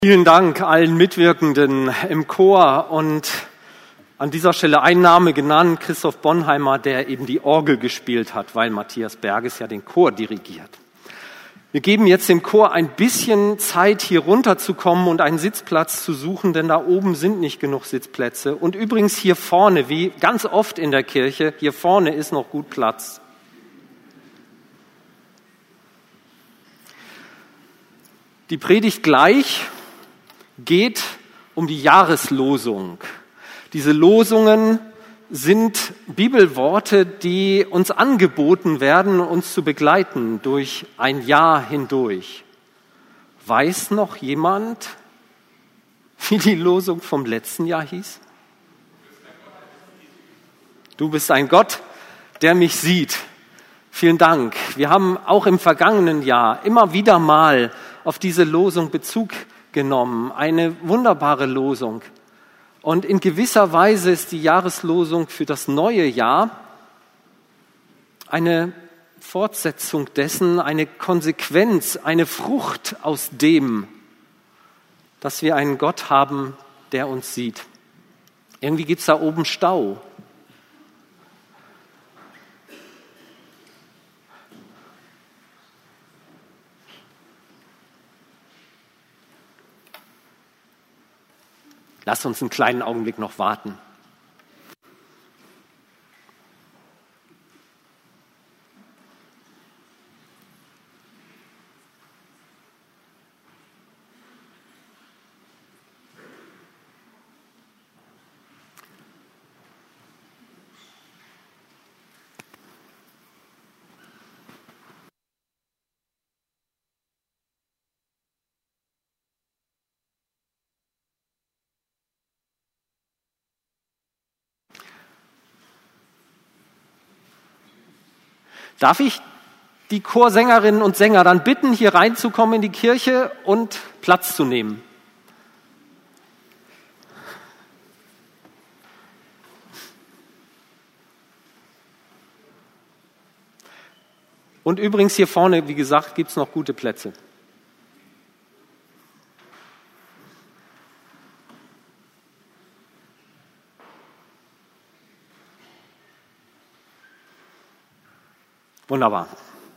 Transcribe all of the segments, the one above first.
Vielen Dank allen Mitwirkenden im Chor und an dieser Stelle ein Name genannt, Christoph Bonheimer, der eben die Orgel gespielt hat, weil Matthias Berges ja den Chor dirigiert. Wir geben jetzt dem Chor ein bisschen Zeit, hier runterzukommen und einen Sitzplatz zu suchen, denn da oben sind nicht genug Sitzplätze. Und übrigens hier vorne, wie ganz oft in der Kirche, hier vorne ist noch gut Platz. Die Predigt gleich geht um die Jahreslosung. Diese Losungen sind Bibelworte, die uns angeboten werden, uns zu begleiten durch ein Jahr hindurch. Weiß noch jemand, wie die Losung vom letzten Jahr hieß? Du bist ein Gott, der mich sieht. Vielen Dank. Wir haben auch im vergangenen Jahr immer wieder mal auf diese Losung Bezug genommen. Eine wunderbare Losung. Und in gewisser Weise ist die Jahreslosung für das neue Jahr eine Fortsetzung dessen, eine Konsequenz, eine Frucht aus dem, dass wir einen Gott haben, der uns sieht. Irgendwie gibt es da oben Stau. Lass uns einen kleinen Augenblick noch warten. Darf ich die Chorsängerinnen und Sänger dann bitten, hier reinzukommen in die Kirche und Platz zu nehmen? Und übrigens hier vorne, wie gesagt, gibt es noch gute Plätze. Wunderbar.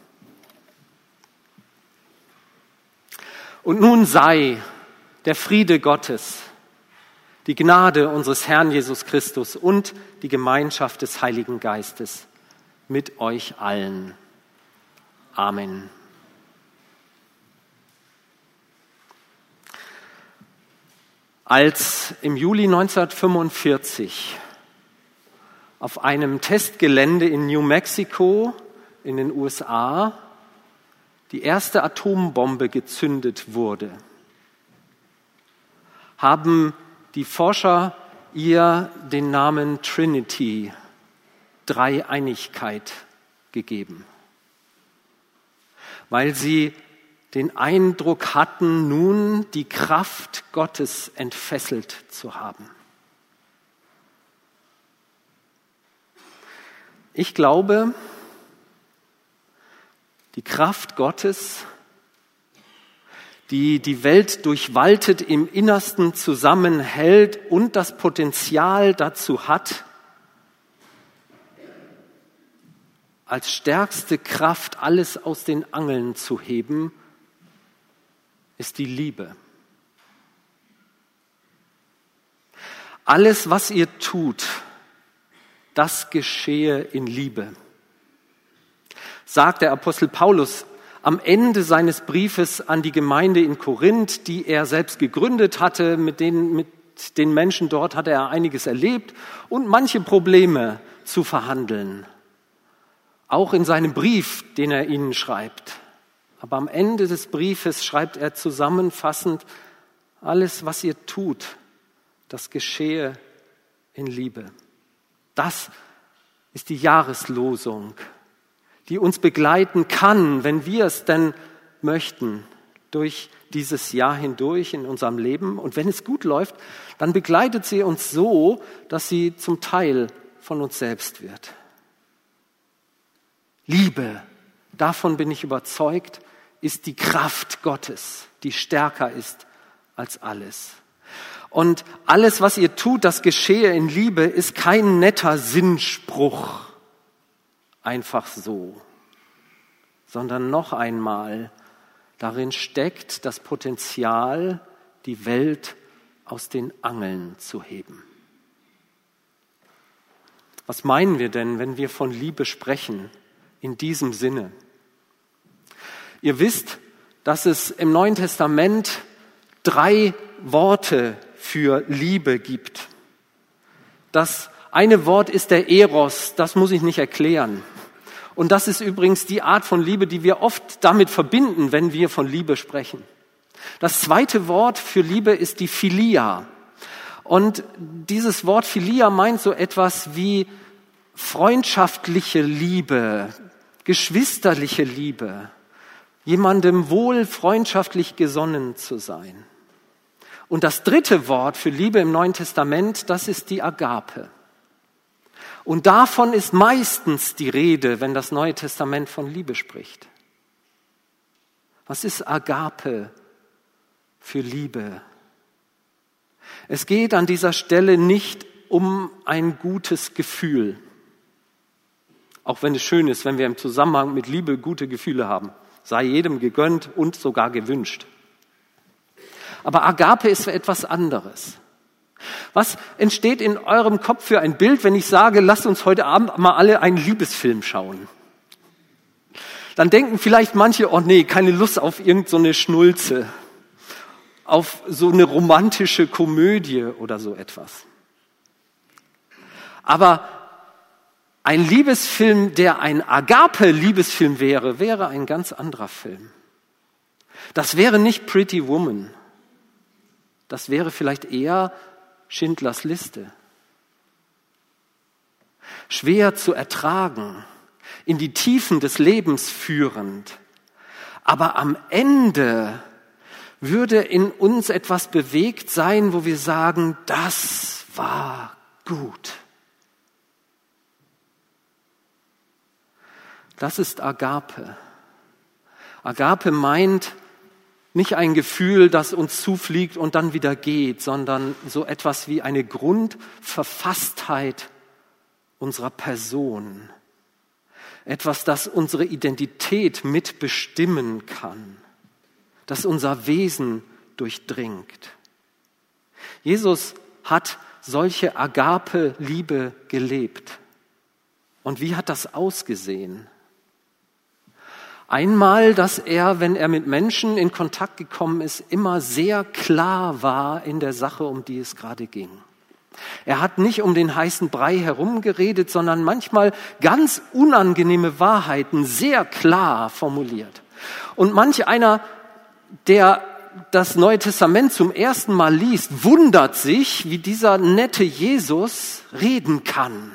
Und nun sei der Friede Gottes, die Gnade unseres Herrn Jesus Christus und die Gemeinschaft des Heiligen Geistes mit euch allen. Amen. Als im Juli 1945 auf einem Testgelände in New Mexico in den USA die erste Atombombe gezündet wurde, haben die Forscher ihr den Namen Trinity, Dreieinigkeit, gegeben, weil sie den Eindruck hatten, nun die Kraft Gottes entfesselt zu haben. Ich glaube, die Kraft Gottes, die die Welt durchwaltet, im Innersten zusammenhält und das Potenzial dazu hat, als stärkste Kraft alles aus den Angeln zu heben, ist die Liebe. Alles, was ihr tut, das geschehe in Liebe, sagt der Apostel Paulus am Ende seines Briefes an die Gemeinde in Korinth, die er selbst gegründet hatte. Mit den Menschen dort hatte er einiges erlebt und manche Probleme zu verhandeln. Auch in seinem Brief, den er ihnen schreibt. Aber am Ende des Briefes schreibt er zusammenfassend: Alles, was ihr tut, das geschehe in Liebe. Das ist die Jahreslosung, die uns begleiten kann, wenn wir es denn möchten, durch dieses Jahr hindurch in unserem Leben. Und wenn es gut läuft, dann begleitet sie uns so, dass sie zum Teil von uns selbst wird. Liebe, davon bin ich überzeugt, ist die Kraft Gottes, die stärker ist als alles. Und alles, was ihr tut, das geschehe in Liebe, ist kein netter Sinnspruch, einfach so, sondern noch einmal, darin steckt das Potenzial, die Welt aus den Angeln zu heben. Was meinen wir denn, wenn wir von Liebe sprechen, in diesem Sinne? Ihr wisst, dass es im Neuen Testament 3 Worte für Liebe gibt. Das eine Wort ist der Eros, das muss ich nicht erklären. Und das ist übrigens die Art von Liebe, die wir oft damit verbinden, wenn wir von Liebe sprechen. Das zweite Wort für Liebe ist die Philia. Und dieses Wort Philia meint so etwas wie freundschaftliche Liebe, geschwisterliche Liebe, jemandem wohl freundschaftlich gesonnen zu sein. Und das dritte Wort für Liebe im Neuen Testament, das ist die Agape. Und davon ist meistens die Rede, wenn das Neue Testament von Liebe spricht. Was ist Agape für Liebe? Es geht an dieser Stelle nicht um ein gutes Gefühl. Auch wenn es schön ist, wenn wir im Zusammenhang mit Liebe gute Gefühle haben. Sei jedem gegönnt und sogar gewünscht. Aber Agape ist etwas anderes. Was entsteht in eurem Kopf für ein Bild, wenn ich sage, lasst uns heute Abend mal alle einen Liebesfilm schauen? Dann denken vielleicht manche, oh nee, keine Lust auf irgend so eine Schnulze, auf so eine romantische Komödie oder so etwas. Aber ein Liebesfilm, der ein Agape-Liebesfilm wäre ein ganz anderer Film. Das wäre nicht Pretty Woman. Das wäre vielleicht eher Schindlers Liste. Schwer zu ertragen, in die Tiefen des Lebens führend. Aber am Ende würde in uns etwas bewegt sein, wo wir sagen, das war gut. Das ist Agape. Agape meint nicht ein Gefühl, das uns zufliegt und dann wieder geht, sondern so etwas wie eine Grundverfasstheit unserer Person. Etwas, das unsere Identität mitbestimmen kann, das unser Wesen durchdringt. Jesus hat solche Agape-Liebe gelebt. Und wie hat das ausgesehen? Einmal, dass er, wenn er mit Menschen in Kontakt gekommen ist, immer sehr klar war in der Sache, um die es gerade ging. Er hat nicht um den heißen Brei herumgeredet, sondern manchmal ganz unangenehme Wahrheiten sehr klar formuliert. Und manch einer, der das Neue Testament zum ersten Mal liest, wundert sich, wie dieser nette Jesus reden kann.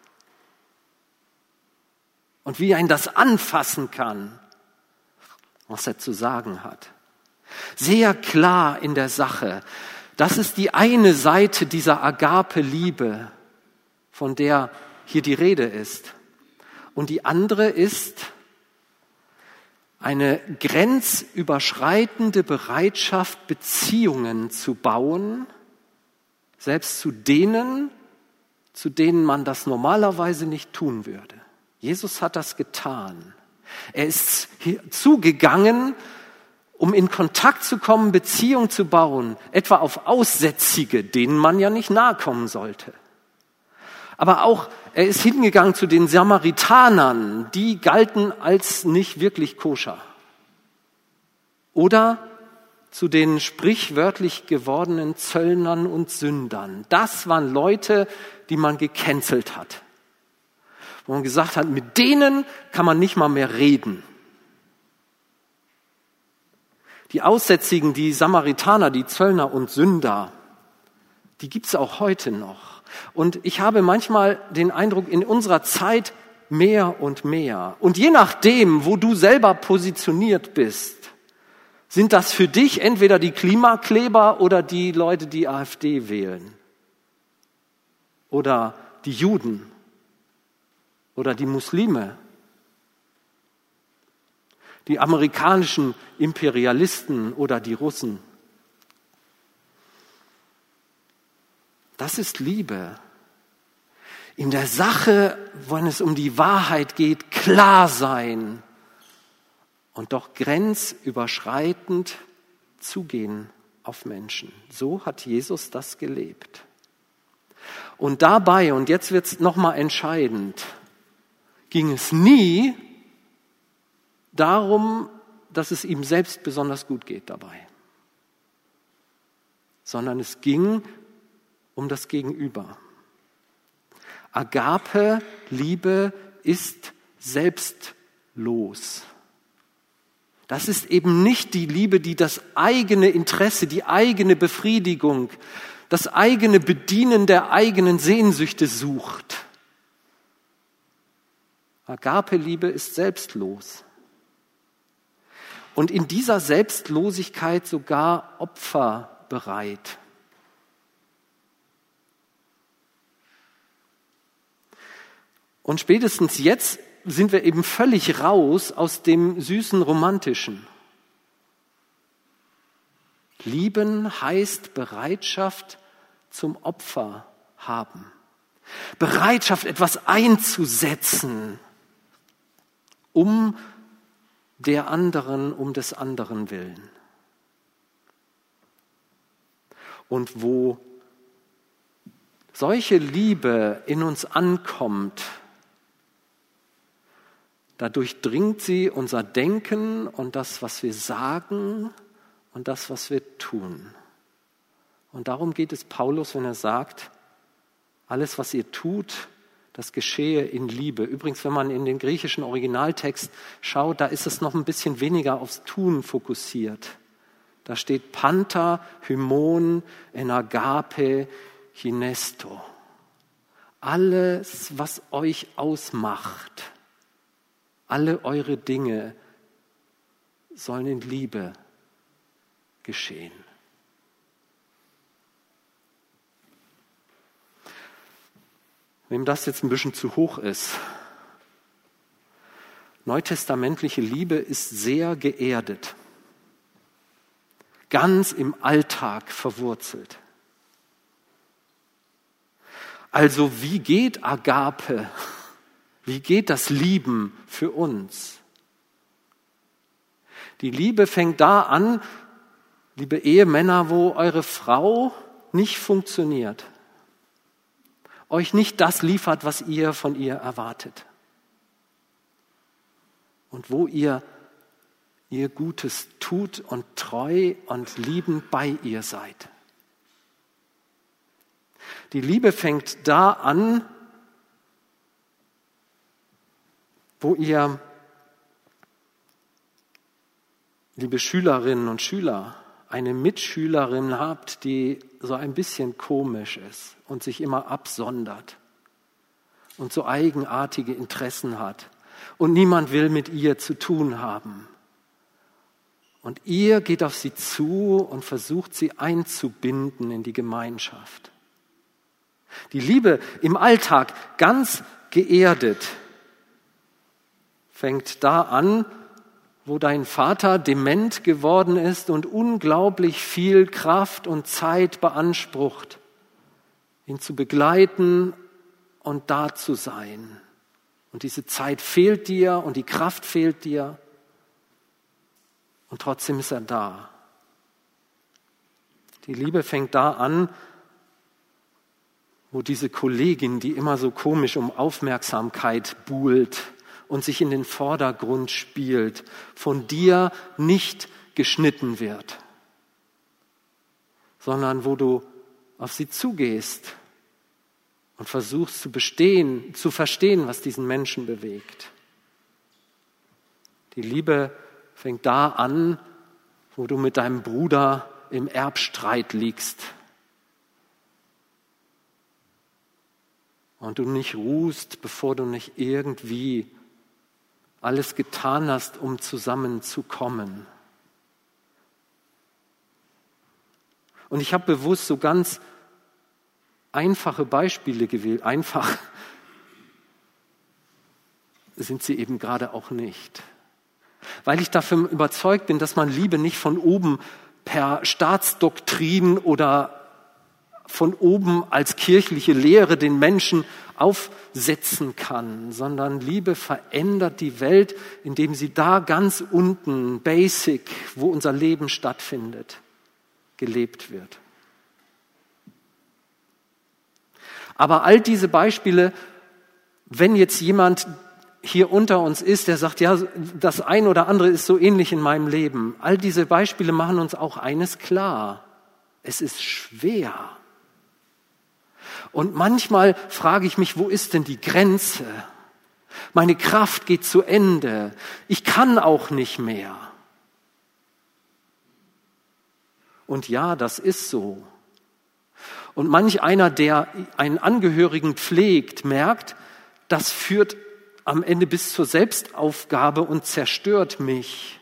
Und wie ihn das anfassen kann, was er zu sagen hat. Sehr klar in der Sache. Das ist die eine Seite dieser Agape-Liebe, von der hier die Rede ist. Und die andere ist eine grenzüberschreitende Bereitschaft, Beziehungen zu bauen, selbst zu denen man das normalerweise nicht tun würde. Jesus hat das getan. Er ist zugegangen, um in Kontakt zu kommen, Beziehung zu bauen, etwa auf Aussätzige, denen man ja nicht nahe kommen sollte. Aber auch, er ist hingegangen zu den Samaritanern, die galten als nicht wirklich koscher. Oder zu den sprichwörtlich gewordenen Zöllnern und Sündern. Das waren Leute, die man gecancelt hat. Wo man gesagt hat, mit denen kann man nicht mal mehr reden. Die Aussätzigen, die Samaritaner, die Zöllner und Sünder, die gibt's auch heute noch. Und ich habe manchmal den Eindruck, in unserer Zeit mehr und mehr. Und je nachdem, wo du selber positioniert bist, sind das für dich entweder die Klimakleber oder die Leute, die AfD wählen. Oder die Juden. Oder die Muslime, die amerikanischen Imperialisten oder die Russen. Das ist Liebe. In der Sache, wenn es um die Wahrheit geht, klar sein und doch grenzüberschreitend zugehen auf Menschen. So hat Jesus das gelebt. Und dabei, und jetzt wird es nochmal entscheidend, ging es nie darum, dass es ihm selbst besonders gut geht dabei, sondern es ging um das Gegenüber. Agape, Liebe, ist selbstlos. Das ist eben nicht die Liebe, die das eigene Interesse, die eigene Befriedigung, das eigene Bedienen der eigenen Sehnsüchte sucht. Agape-Liebe ist selbstlos. Und in dieser Selbstlosigkeit sogar opferbereit. Und spätestens jetzt sind wir eben völlig raus aus dem süßen Romantischen. Lieben heißt Bereitschaft zum Opfer haben. Bereitschaft, etwas einzusetzen, um des anderen willen. Und wo solche Liebe in uns ankommt, da durchdringt sie unser Denken und das, was wir sagen und das, was wir tun. Und darum geht es Paulus, wenn er sagt, alles, was ihr tut, das geschehe in Liebe. Übrigens, wenn man in den griechischen Originaltext schaut, da ist es noch ein bisschen weniger aufs Tun fokussiert. Da steht Panta, Hymon, en agape, chinesto. Alles, was euch ausmacht, alle eure Dinge sollen in Liebe geschehen. Wem das jetzt ein bisschen zu hoch ist, neutestamentliche Liebe ist sehr geerdet, ganz im Alltag verwurzelt. Also wie geht Agape? Wie geht das Lieben für uns? Die Liebe fängt da an, liebe Ehemänner, wo eure Frau nicht funktioniert, euch nicht das liefert, was ihr von ihr erwartet. Und wo ihr Gutes tut und treu und liebend bei ihr seid. Die Liebe fängt da an, wo ihr, liebe Schülerinnen und Schüler, eine Mitschülerin habt, die so ein bisschen komisch ist und sich immer absondert und so eigenartige Interessen hat und niemand will mit ihr zu tun haben. Und ihr geht auf sie zu und versucht sie einzubinden in die Gemeinschaft. Die Liebe im Alltag, ganz geerdet, fängt da an, wo dein Vater dement geworden ist und unglaublich viel Kraft und Zeit beansprucht, ihn zu begleiten und da zu sein. Und diese Zeit fehlt dir und die Kraft fehlt dir und trotzdem ist er da. Die Liebe fängt da an, wo diese Kollegin, die immer so komisch um Aufmerksamkeit buhlt und sich in den Vordergrund spielt, von dir nicht geschnitten wird, sondern wo du auf sie zugehst und versuchst zu verstehen, was diesen Menschen bewegt. Die Liebe fängt da an, wo du mit deinem Bruder im Erbstreit liegst und du nicht ruhst, bevor du nicht irgendwie alles getan hast, um zusammenzukommen. Und ich habe bewusst so ganz einfache Beispiele gewählt. Einfach sind sie eben gerade auch nicht. Weil ich davon überzeugt bin, dass man Liebe nicht von oben per Staatsdoktrin oder von oben als kirchliche Lehre den Menschen aufsetzen kann, sondern Liebe verändert die Welt, indem sie da ganz unten, basic, wo unser Leben stattfindet, gelebt wird. Aber all diese Beispiele, wenn jetzt jemand hier unter uns ist, der sagt, ja, das ein oder andere ist so ähnlich in meinem Leben, all diese Beispiele machen uns auch eines klar: Es ist schwer. Und manchmal frage ich mich, wo ist denn die Grenze? Meine Kraft geht zu Ende. Ich kann auch nicht mehr. Und ja, das ist so. Und manch einer, der einen Angehörigen pflegt, merkt, das führt am Ende bis zur Selbstaufgabe und zerstört mich.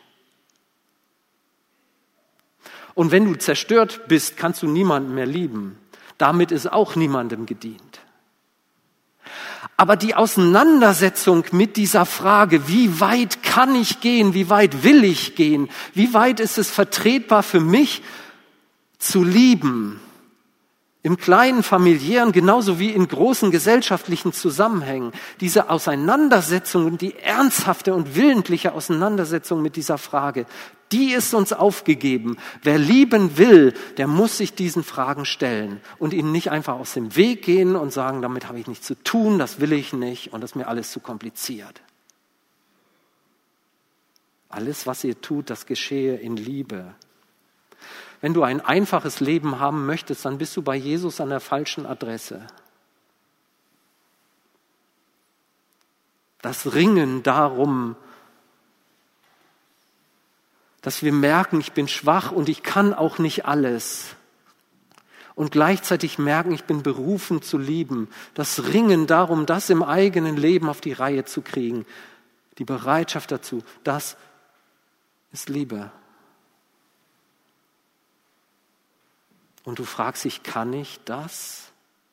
Und wenn du zerstört bist, kannst du niemanden mehr lieben. Damit ist auch niemandem gedient. Aber die Auseinandersetzung mit dieser Frage, wie weit kann ich gehen, wie weit will ich gehen, wie weit ist es vertretbar für mich zu lieben, im kleinen familiären genauso wie in großen gesellschaftlichen Zusammenhängen, diese Auseinandersetzung und die ernsthafte und willentliche Auseinandersetzung mit dieser Frage, die ist uns aufgegeben. Wer lieben will, der muss sich diesen Fragen stellen und ihnen nicht einfach aus dem Weg gehen und sagen, damit habe ich nichts zu tun, das will ich nicht und das ist mir alles zu kompliziert. Alles, was ihr tut, das geschehe in Liebe. Wenn du ein einfaches Leben haben möchtest, dann bist du bei Jesus an der falschen Adresse. Das Ringen darum, dass wir merken, ich bin schwach und ich kann auch nicht alles. Und gleichzeitig merken, ich bin berufen zu lieben. Das Ringen darum, das im eigenen Leben auf die Reihe zu kriegen. Die Bereitschaft dazu, das ist Liebe. Und du fragst dich, kann ich das?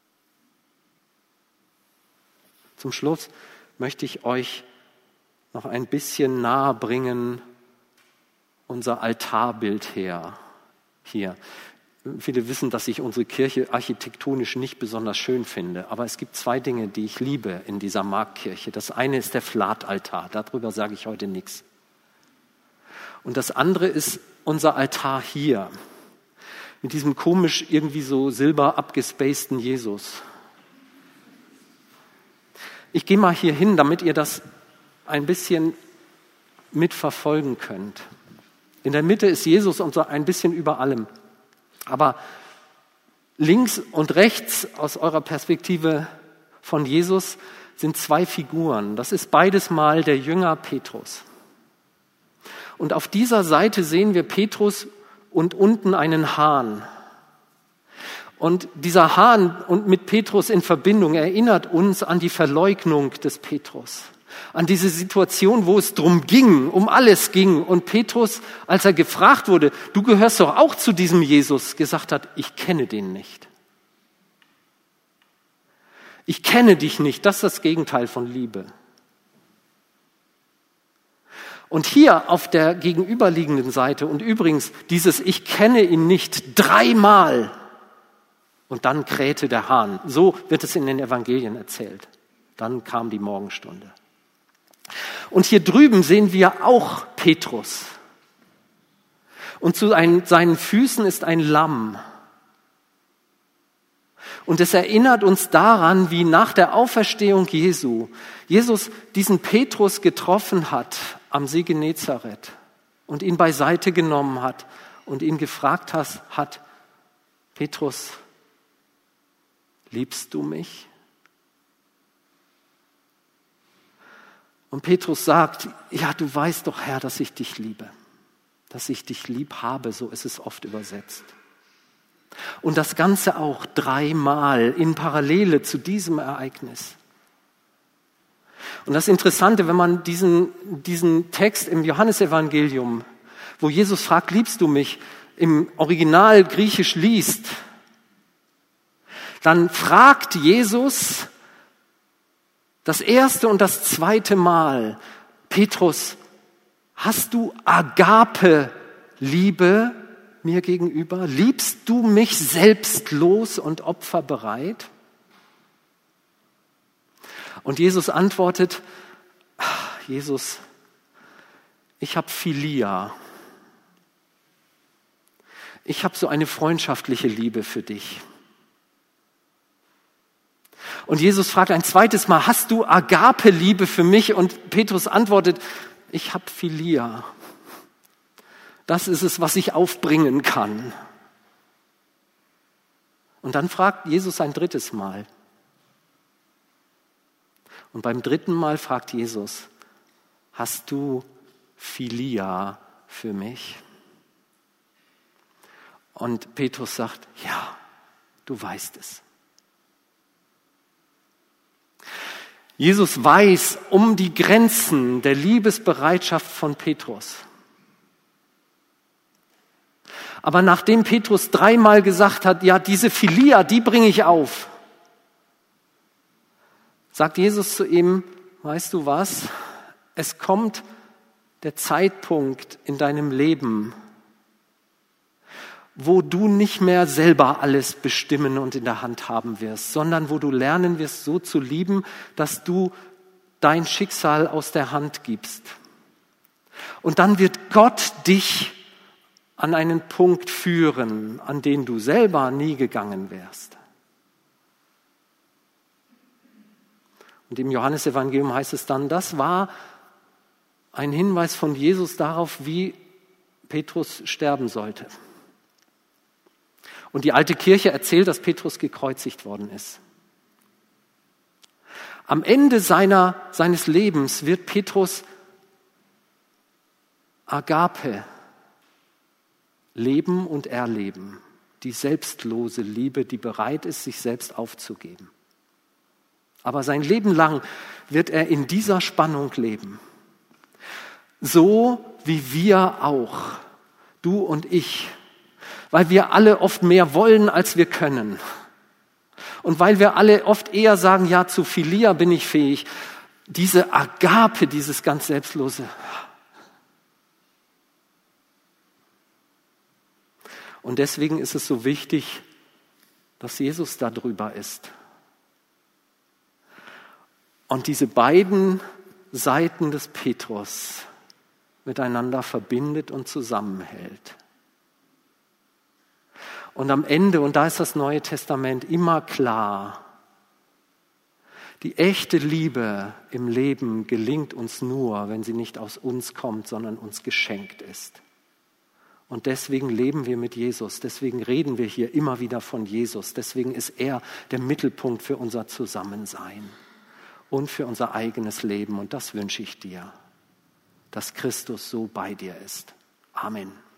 Zum Schluss möchte ich euch noch ein bisschen nahe bringen, unser Altarbild hier. Viele wissen, dass ich unsere Kirche architektonisch nicht besonders schön finde, aber es gibt zwei Dinge, die ich liebe in dieser Marktkirche. Das eine ist der Flataltar, darüber sage ich heute nichts. Und das andere ist unser Altar hier. Mit diesem komisch irgendwie so silber abgespaceden Jesus. Ich gehe mal hier hin, damit ihr das ein bisschen mitverfolgen könnt. In der Mitte ist Jesus und so ein bisschen über allem. Aber links und rechts aus eurer Perspektive von Jesus sind zwei Figuren. Das ist beides mal der Jünger Petrus. Und auf dieser Seite sehen wir Petrus und unten einen Hahn. Und dieser Hahn und mit Petrus in Verbindung erinnert uns an die Verleugnung des Petrus. An diese Situation, wo es drum ging, um alles ging. Und Petrus, als er gefragt wurde, du gehörst doch auch zu diesem Jesus, gesagt hat, ich kenne den nicht. Ich kenne dich nicht, das ist das Gegenteil von Liebe. Und hier auf der gegenüberliegenden Seite und übrigens dieses Ich kenne ihn nicht 3-mal und dann krähte der Hahn. So wird es in den Evangelien erzählt. Dann kam die Morgenstunde. Und hier drüben sehen wir auch Petrus. Und zu seinen Füßen ist ein Lamm. Und es erinnert uns daran, wie nach der Auferstehung Jesus diesen Petrus getroffen hat am See Genezareth und ihn beiseite genommen hat und ihn gefragt hat, Petrus, liebst du mich? Und Petrus sagt, ja, du weißt doch, Herr, dass ich dich liebe, dass ich dich lieb habe, so ist es oft übersetzt. Und das Ganze auch 3-mal in Parallele zu diesem Ereignis. Und das Interessante, wenn man diesen Text im Johannesevangelium, wo Jesus fragt, liebst du mich, im Original griechisch liest, dann fragt Jesus das erste und das zweite Mal, Petrus, hast du Agape-Liebe mir gegenüber? Liebst du mich selbstlos und opferbereit? Und Jesus antwortet, Jesus, ich habe Philia. Ich habe so eine freundschaftliche Liebe für dich. Und Jesus fragt ein zweites Mal, hast du Agape-Liebe für mich? Und Petrus antwortet, ich habe Philia. Das ist es, was ich aufbringen kann. Und dann fragt Jesus ein drittes Mal. Und beim dritten Mal fragt Jesus, hast du Philia für mich? Und Petrus sagt, ja, du weißt es. Jesus weiß um die Grenzen der Liebesbereitschaft von Petrus. Aber nachdem Petrus 3-mal gesagt hat, ja, diese Philia, die bringe ich auf, sagt Jesus zu ihm, weißt du was? Es kommt der Zeitpunkt in deinem Leben, wo du nicht mehr selber alles bestimmen und in der Hand haben wirst, sondern wo du lernen wirst, so zu lieben, dass du dein Schicksal aus der Hand gibst. Und dann wird Gott dich an einen Punkt führen, an den du selber nie gegangen wärst. Und im Johannesevangelium heißt es dann, das war ein Hinweis von Jesus darauf, wie Petrus sterben sollte. Und die alte Kirche erzählt, dass Petrus gekreuzigt worden ist. Am Ende seines Lebens wird Petrus Agape leben und erleben. Die selbstlose Liebe, die bereit ist, sich selbst aufzugeben. Aber sein Leben lang wird er in dieser Spannung leben. So wie wir auch, du und ich, weil wir alle oft mehr wollen, als wir können. Und weil wir alle oft eher sagen, ja, zu Philia bin ich fähig. Diese Agape, dieses ganz Selbstlose. Und deswegen ist es so wichtig, dass Jesus da drüber ist. Und diese beiden Seiten des Petrus miteinander verbindet und zusammenhält. Und am Ende, und da ist das Neue Testament immer klar, die echte Liebe im Leben gelingt uns nur, wenn sie nicht aus uns kommt, sondern uns geschenkt ist. Und deswegen leben wir mit Jesus, deswegen reden wir hier immer wieder von Jesus, deswegen ist er der Mittelpunkt für unser Zusammensein und für unser eigenes Leben. Und das wünsche ich dir, dass Christus so bei dir ist. Amen.